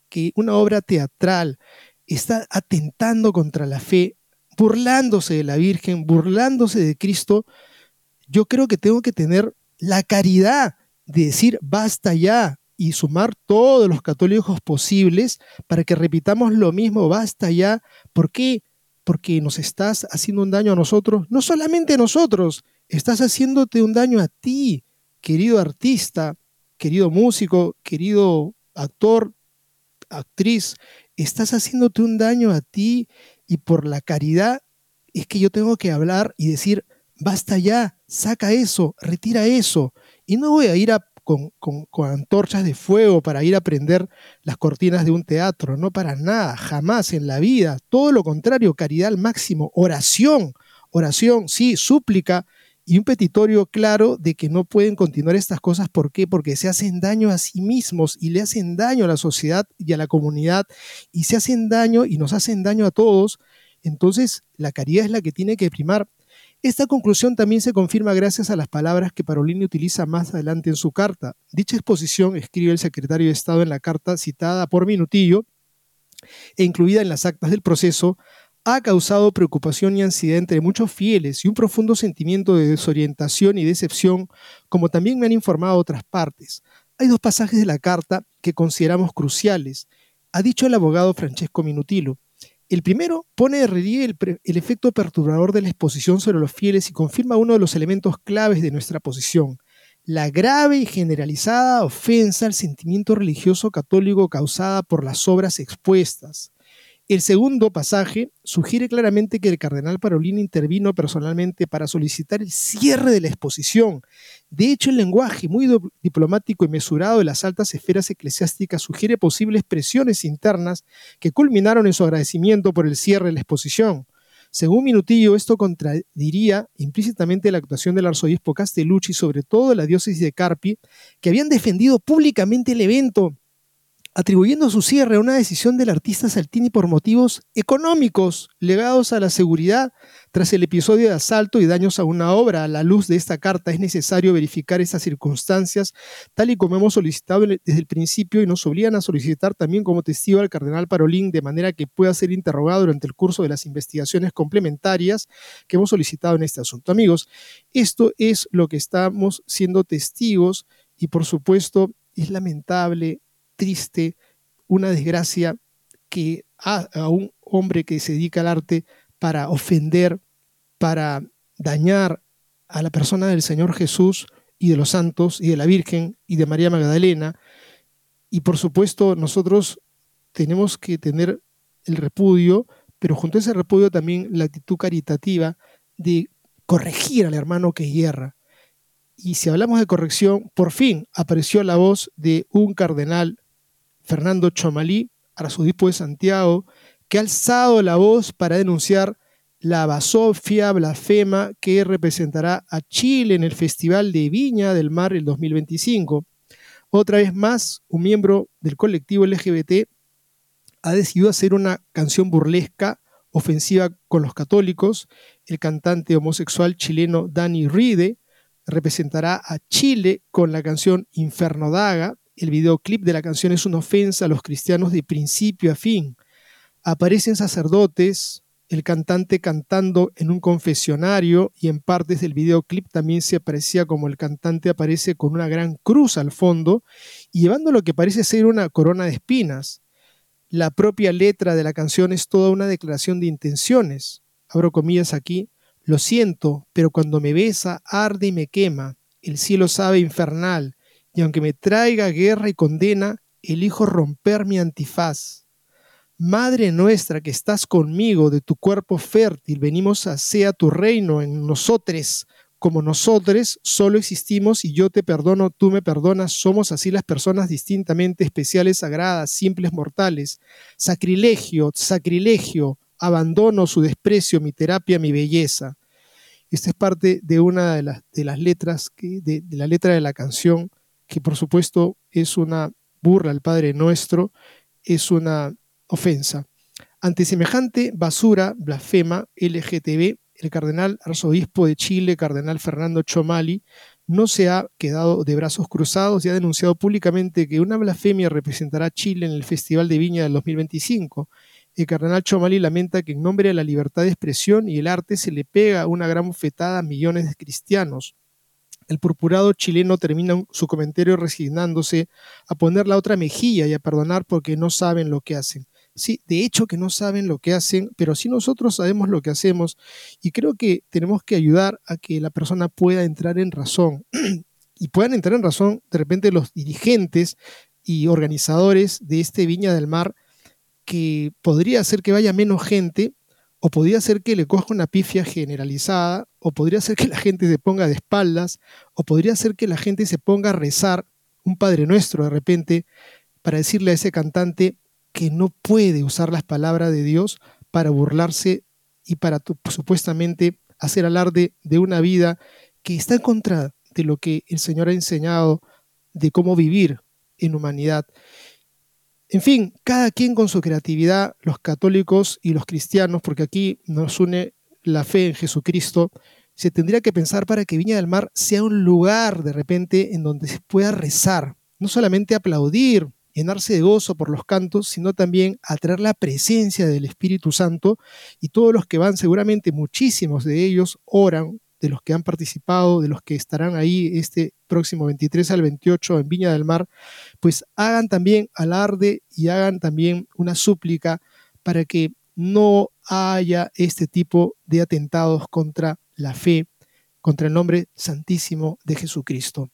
C: que una obra teatral está atentando contra la fe, burlándose de la Virgen, burlándose de Cristo, yo creo que tengo que tener la caridad de decir basta ya y sumar todos los católicos posibles para que repitamos lo mismo, basta ya. ¿Por qué? Porque nos estás haciendo un daño a nosotros, no solamente a nosotros, estás haciéndote un daño a ti, querido artista, querido músico, querido actor, actriz, estás haciéndote un daño a ti, y por la caridad es que yo tengo que hablar y decir, basta ya, saca eso, retira eso, y no voy a ir con antorchas de fuego para ir a prender las cortinas de un teatro, no, para nada, jamás en la vida, todo lo contrario, caridad al máximo, oración, sí, súplica, y un petitorio claro de que no pueden continuar estas cosas. ¿Por qué? Porque se hacen daño a sí mismos y le hacen daño a la sociedad y a la comunidad, y se hacen daño y nos hacen daño a todos. Entonces la caridad es la que tiene que primar. Esta conclusión también se confirma gracias a las palabras que Parolini utiliza más adelante en su carta. Dicha exposición, escribe el secretario de Estado en la carta citada por Minutillo e incluida en las actas del proceso, ha causado preocupación y ansiedad entre muchos fieles y un profundo sentimiento de desorientación y decepción, como también me han informado otras partes. Hay dos pasajes de la carta que consideramos cruciales. Ha dicho el abogado Francesco Minutillo. El primero pone de relieve el efecto perturbador de la exposición sobre los fieles y confirma uno de los elementos claves de nuestra posición: la grave y generalizada ofensa al sentimiento religioso católico causada por las obras expuestas. El segundo pasaje sugiere claramente que el cardenal Parolini intervino personalmente para solicitar el cierre de la exposición. De hecho, el lenguaje muy diplomático y mesurado de las altas esferas eclesiásticas sugiere posibles presiones internas que culminaron en su agradecimiento por el cierre de la exposición. Según Minutillo, esto contradiría implícitamente la actuación del arzobispo Castellucci, sobre todo de la diócesis de Carpi, que habían defendido públicamente el evento, atribuyendo su cierre a una decisión del artista Saltini por motivos económicos ligados a la seguridad tras el episodio de asalto y daños a una obra. A la luz de esta carta es necesario verificar estas circunstancias, tal y como hemos solicitado desde el principio, y nos obligan a solicitar también como testigo al cardenal Parolin, de manera que pueda ser interrogado durante el curso de las investigaciones complementarias que hemos solicitado en este asunto. Amigos, esto es lo que estamos siendo testigos, y por supuesto es lamentable, triste, una desgracia que a un hombre que se dedica al arte para ofender, para dañar a la persona del Señor Jesús y de los santos y de la Virgen y de María Magdalena. Y por supuesto nosotros tenemos que tener el repudio, pero junto a ese repudio también la actitud caritativa de corregir al hermano que hierra. Y si hablamos de corrección, por fin apareció la voz de un cardenal, Fernando Chomalí, arzobispo de Santiago, que ha alzado la voz para denunciar la basofia blasfema que representará a Chile en el Festival de Viña del Mar el 2025. Otra vez más, un miembro del colectivo LGBT ha decidido hacer una canción burlesca, ofensiva con los católicos. El cantante homosexual chileno Dani Ride representará a Chile con la canción Inferno Daga. El videoclip de la canción es una ofensa a los cristianos de principio a fin. Aparecen sacerdotes, el cantante cantando en un confesionario, y en partes del videoclip también se aprecia como el cantante aparece con una gran cruz al fondo y llevando lo que parece ser una corona de espinas. La propia letra de la canción es toda una declaración de intenciones. Abro comillas aquí: lo siento, pero cuando me besa arde y me quema, el cielo sabe infernal, y aunque me traiga guerra y condena, elijo romper mi antifaz. Madre nuestra que estás conmigo, de tu cuerpo fértil venimos a sea tu reino en nosotros. Como nosotros solo existimos y yo te perdono, tú me perdonas, somos así las personas distintamente especiales, sagradas, simples, mortales. Sacrilegio, sacrilegio, abandono su desprecio, mi terapia, mi belleza. Esta es parte de una de las letras, de la letra de la canción, que por supuesto es una burla al Padre Nuestro, es una ofensa. Ante semejante basura blasfema LGTB, el cardenal arzobispo de Chile, cardenal Fernando Chomalí, no se ha quedado de brazos cruzados y ha denunciado públicamente que una blasfemia representará a Chile en el Festival de Viña del 2025. El cardenal Chomali lamenta que en nombre de la libertad de expresión y el arte se le pega una gran bofetada a millones de cristianos. El purpurado chileno termina su comentario resignándose a poner la otra mejilla y a perdonar porque no saben lo que hacen. Sí, de hecho que no saben lo que hacen, pero sí nosotros sabemos lo que hacemos y creo que tenemos que ayudar a que la persona pueda entrar en razón y puedan entrar en razón de repente los dirigentes y organizadores de este Viña del Mar, que podría ser que vaya menos gente, o podría ser que le coja una pifia generalizada, o podría ser que la gente se ponga de espaldas, o podría ser que la gente se ponga a rezar un Padre Nuestro de repente para decirle a ese cantante que no puede usar las palabras de Dios para burlarse y para supuestamente hacer alarde de una vida que está en contra de lo que el Señor ha enseñado de cómo vivir en humanidad. En fin, cada quien con su creatividad, los católicos y los cristianos, porque aquí nos une la fe en Jesucristo, se tendría que pensar para que Viña del Mar sea un lugar de repente en donde se pueda rezar, no solamente aplaudir, llenarse de gozo por los cantos, sino también atraer la presencia del Espíritu Santo, y todos los que van, seguramente muchísimos de ellos oran, de los que han participado, de los que estarán ahí este próximo 23 al 28 en Viña del Mar, pues hagan también alarde y hagan también una súplica para que no haya este tipo de atentados contra la fe, contra el nombre santísimo de Jesucristo.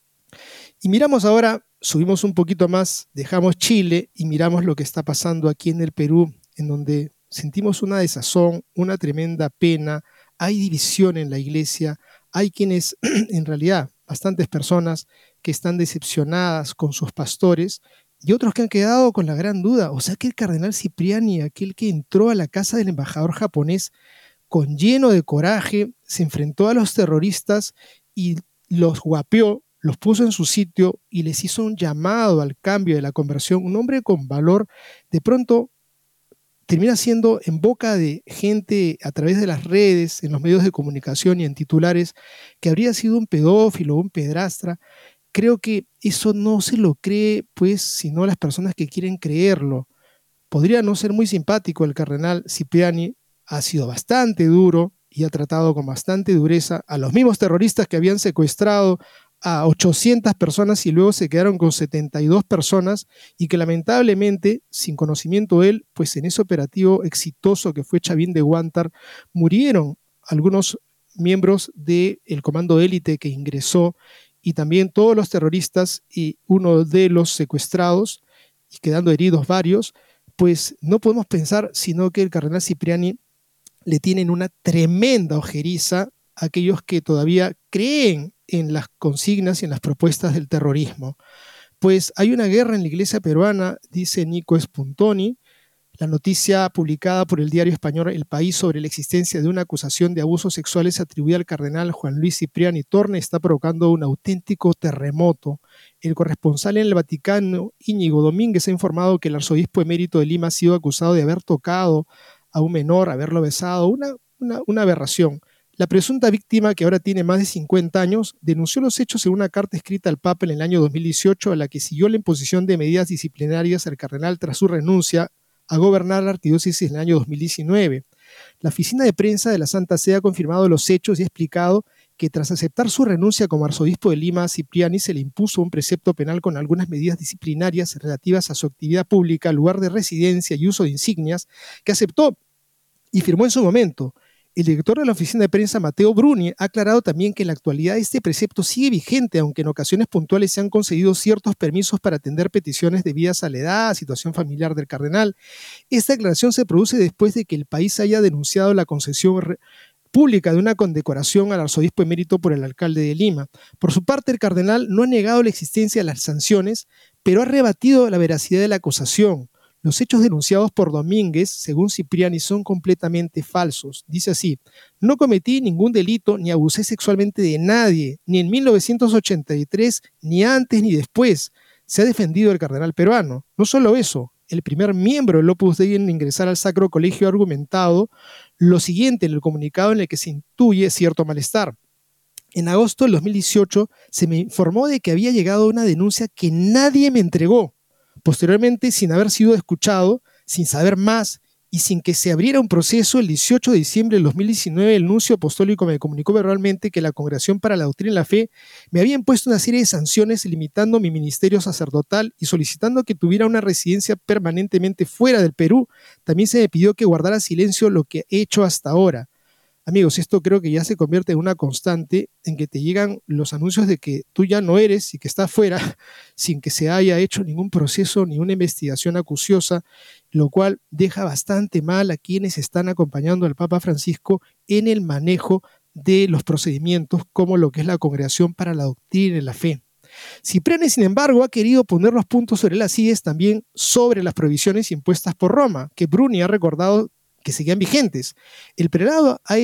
C: Y miramos ahora, subimos un poquito más, dejamos Chile y miramos lo que está pasando aquí en el Perú, en donde sentimos una desazón, una tremenda pena. Hay división en la iglesia, hay quienes, en realidad, bastantes personas que están decepcionadas con sus pastores y otros que han quedado con la gran duda. O sea que el cardenal Cipriani, aquel que entró a la casa del embajador japonés con lleno de coraje, se enfrentó a los terroristas y los guapeó, los puso en su sitio y les hizo un llamado al cambio de la conversión, un hombre con valor, de pronto termina siendo en boca de gente a través de las redes, en los medios de comunicación y en titulares, que habría sido un pedófilo, un pedrastra. Creo que eso no se lo cree, pues, sino las personas que quieren creerlo. Podría no ser muy simpático el cardenal Cipriani, ha sido bastante duro y ha tratado con bastante dureza a los mismos terroristas que habían secuestrado a 800 personas y luego se quedaron con 72 personas y que lamentablemente, sin conocimiento de él, pues en ese operativo exitoso que fue Chavín de Huántar, murieron algunos miembros del comando élite que ingresó y también todos los terroristas y uno de los secuestrados, y quedando heridos varios. Pues no podemos pensar sino que el cardenal Cipriani le tienen una tremenda ojeriza a aquellos que todavía creen en las consignas y en las propuestas del terrorismo. Pues hay una guerra en la iglesia peruana, dice Nico Spuntoni. La noticia publicada por el diario español El País sobre la existencia de una acusación de abusos sexuales atribuida al cardenal Juan Luis Cipriani Torne está provocando un auténtico terremoto. El corresponsal en el Vaticano, Íñigo Domínguez, ha informado que el arzobispo emérito de Lima ha sido acusado de haber tocado a un menor, haberlo besado, una aberración. La presunta víctima, que ahora tiene más de 50 años, denunció los hechos en una carta escrita al Papa en el año 2018, a la que siguió la imposición de medidas disciplinarias al cardenal tras su renuncia a gobernar la arquidiócesis en el año 2019. La oficina de prensa de la Santa Sede ha confirmado los hechos y ha explicado que tras aceptar su renuncia como arzobispo de Lima, a Cipriani se le impuso un precepto penal con algunas medidas disciplinarias relativas a su actividad pública, lugar de residencia y uso de insignias, que aceptó y firmó en su momento. El director de la oficina de prensa, Mateo Bruni, ha aclarado también que en la actualidad este precepto sigue vigente, aunque en ocasiones puntuales se han concedido ciertos permisos para atender peticiones debidas a la edad, situación familiar del cardenal. Esta aclaración se produce después de que el país haya denunciado la concesión pública de una condecoración al arzobispo emérito por el alcalde de Lima. Por su parte, el cardenal no ha negado la existencia de las sanciones, pero ha rebatido la veracidad de la acusación. Los hechos denunciados por Domínguez, según Cipriani, son completamente falsos. Dice así: no cometí ningún delito ni abusé sexualmente de nadie, ni en 1983, ni antes ni después. Se ha defendido el cardenal peruano. No solo eso, el primer miembro del Opus Dei en ingresar al Sacro Colegio ha argumentado lo siguiente en el comunicado en el que se intuye cierto malestar. En agosto del 2018 se me informó de que había llegado una denuncia que nadie me entregó. Posteriormente, sin haber sido escuchado, sin saber más y sin que se abriera un proceso, el 18 de diciembre del 2019 el nuncio apostólico me comunicó verbalmente que la Congregación para la Doctrina y la Fe me había impuesto una serie de sanciones limitando mi ministerio sacerdotal y solicitando que tuviera una residencia permanentemente fuera del Perú. También se me pidió que guardara silencio, lo que he hecho hasta ahora. Amigos, esto creo que ya se convierte en una constante en que te llegan los anuncios de que tú ya no eres y que estás fuera sin que se haya hecho ningún proceso ni una investigación acuciosa, lo cual deja bastante mal a quienes están acompañando al Papa Francisco en el manejo de los procedimientos como lo que es la Congregación para la Doctrina y la Fe. Cipriani, sin embargo, ha querido poner los puntos sobre las IES también sobre las prohibiciones impuestas por Roma, que Bruni ha recordado que seguían vigentes. El prelado ha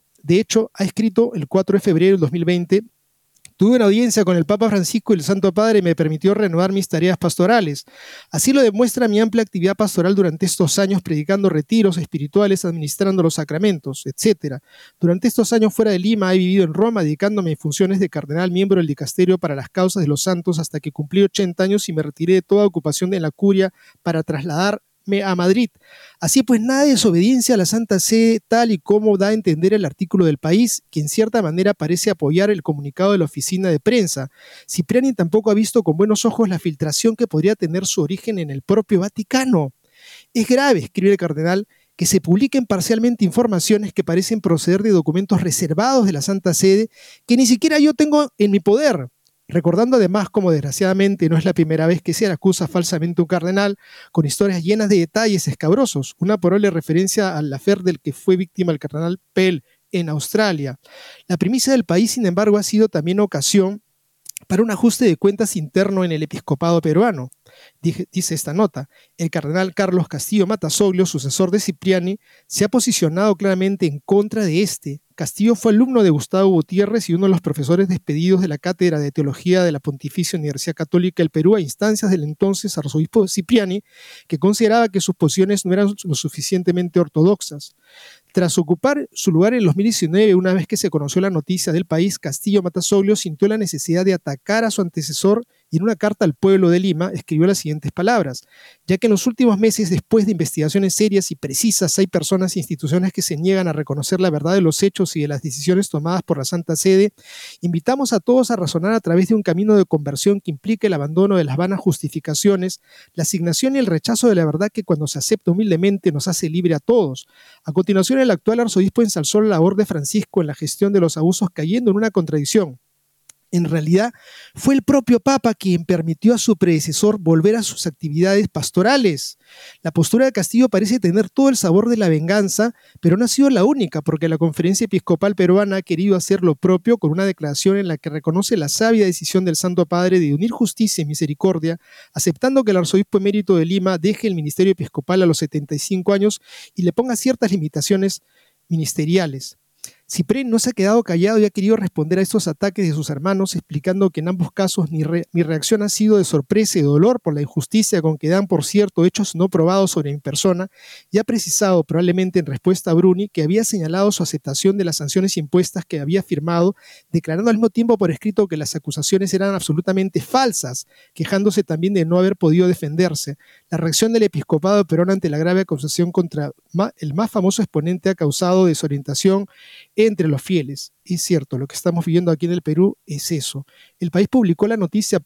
C: escrito el 4 de febrero del 2020: tuve una audiencia con el Papa Francisco y el Santo Padre me permitió renovar mis tareas pastorales. Así lo demuestra mi amplia actividad pastoral durante estos años, predicando retiros espirituales, administrando los sacramentos, etc. Durante estos años fuera de Lima he vivido en Roma, dedicándome a funciones de cardenal, miembro del dicasterio para las causas de los santos, hasta que cumplí 80 años y me retiré de toda ocupación de la curia para trasladarme a Madrid. Así pues, nada de desobediencia a la Santa Sede, tal y como da a entender el artículo del País, que en cierta manera parece apoyar el comunicado de la oficina de prensa. Cipriani tampoco ha visto con buenos ojos la filtración que podría tener su origen en el propio Vaticano. Es grave, escribe el cardenal, que se publiquen parcialmente informaciones que parecen proceder de documentos reservados de la Santa Sede que ni siquiera yo tengo en mi poder. Recordando además como desgraciadamente no es la primera vez que se le acusa falsamente a un cardenal, con historias llenas de detalles escabrosos, una probable referencia al affair del que fue víctima el cardenal Pell en Australia. La primicia del País, sin embargo, ha sido también ocasión para un ajuste de cuentas interno en el episcopado peruano. Dice esta nota: el cardenal Carlos Castillo Matasoglio, sucesor de Cipriani, se ha posicionado claramente en contra de este. Castillo fue alumno de Gustavo Gutiérrez y uno de los profesores despedidos de la Cátedra de Teología de la Pontificia Universidad Católica del Perú a instancias del entonces arzobispo Cipriani, que consideraba que sus posiciones no eran lo suficientemente ortodoxas. Tras ocupar su lugar en 2019, una vez que se conoció la noticia del País, Castillo Matasoglio sintió la necesidad de atacar a su antecesor y en una carta al pueblo de Lima escribió las siguientes palabras: ya que en los últimos meses, después de investigaciones serias y precisas, hay personas e instituciones que se niegan a reconocer la verdad de los hechos y de las decisiones tomadas por la Santa Sede, invitamos a todos a razonar a través de un camino de conversión que implique el abandono de las vanas justificaciones, la asignación y el rechazo de la verdad que cuando se acepta humildemente nos hace libre a todos. A continuación, el actual arzobispo ensalzó la labor de Francisco en la gestión de los abusos, cayendo en una contradicción. En realidad, fue el propio Papa quien permitió a su predecesor volver a sus actividades pastorales. La postura de Castillo parece tener todo el sabor de la venganza, pero no ha sido la única, porque la Conferencia Episcopal Peruana ha querido hacer lo propio con una declaración en la que reconoce la sabia decisión del Santo Padre de unir justicia y misericordia, aceptando que el arzobispo emérito de Lima deje el ministerio episcopal a los 75 años y le ponga ciertas limitaciones ministeriales. Cipriani no se ha quedado callado y ha querido responder a estos ataques de sus hermanos, explicando que en ambos casos mi reacción ha sido de sorpresa y dolor por la injusticia con que dan por cierto hechos no probados sobre mi persona, y ha precisado, probablemente en respuesta a Bruni, que había señalado su aceptación de las sanciones impuestas que había firmado, declarando al mismo tiempo por escrito que las acusaciones eran absolutamente falsas, quejándose también de no haber podido defenderse. La reacción del episcopado peruano ante la grave acusación contra el más famoso exponente ha causado desorientación entre los fieles. Es cierto, lo que estamos viviendo aquí en el Perú es eso. El País publicó la noticia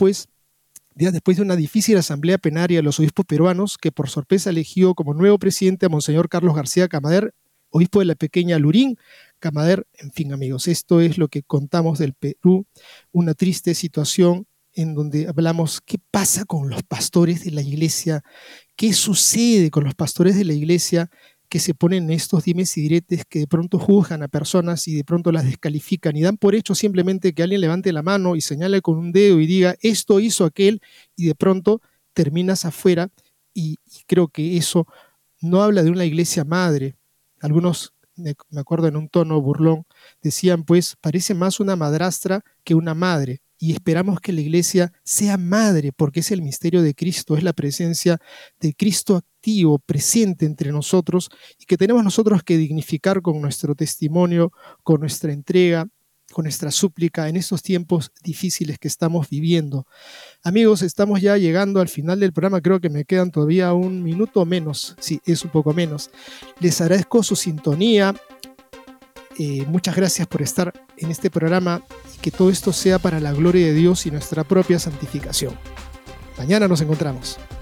C: días después de una difícil asamblea plenaria de los obispos peruanos, que por sorpresa eligió como nuevo presidente a Monseñor Carlos García Camader, obispo de la pequeña Lurín. Camader, en fin, amigos, esto es lo que contamos del Perú, una triste situación en donde hablamos qué pasa con los pastores de la iglesia, qué sucede con los pastores de la iglesia que se ponen en estos dimes y diretes, que de pronto juzgan a personas y de pronto las descalifican y dan por hecho simplemente que alguien levante la mano y señale con un dedo y diga esto hizo aquel, y de pronto terminas afuera, y creo que eso no habla de una iglesia madre. Algunos, me acuerdo en un tono burlón, decían pues parece más una madrastra que una madre. Y esperamos que la iglesia sea madre, porque es el misterio de Cristo, es la presencia de Cristo activo, presente entre nosotros, y que tenemos nosotros que dignificar con nuestro testimonio, con nuestra entrega, con nuestra súplica en estos tiempos difíciles que estamos viviendo. Amigos, estamos ya llegando al final del programa. Creo que me quedan todavía un minuto menos. Sí, es un poco menos. Les agradezco su sintonía. Muchas gracias por estar en este programa y que todo esto sea para la gloria de Dios y nuestra propia santificación. Mañana nos encontramos.